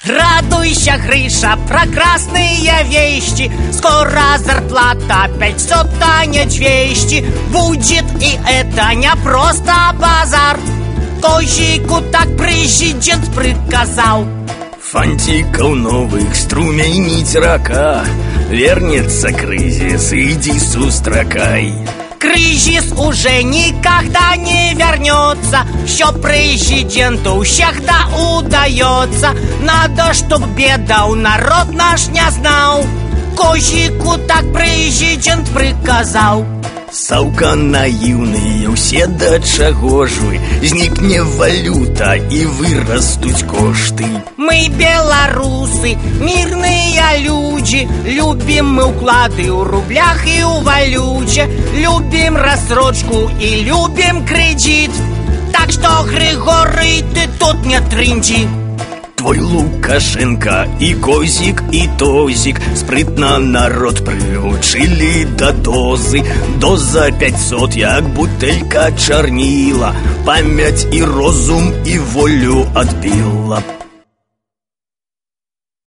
Радуйся, Гриша, прекрасные вещи. Скоро зарплата 500, а не 200 будет, и это не просто базар. Козику так президент приказал. Фантиков новых струменить рака. Вернется кризис, иди сустракай. Кризис уже никогда не вернется. Все президенту всегда удается. Надо, чтоб бедау народ наш не знал. Козику так президент приказал. Саўка наіўныя, усе да чаго ж вы? Знікне валюта і вырастуць кошты. Мы белорусы, мирные люди. Любим мы уклады в рублях и в валюте. Любим рассрочку и любим кредит. Так что, Григорий, ты тут не трынди. Твой Лукашенко и Козик, и Тозик спрытно народ приучили до дозы. Доза 500, як бутелька чарніла, память и розум, и волю отбила.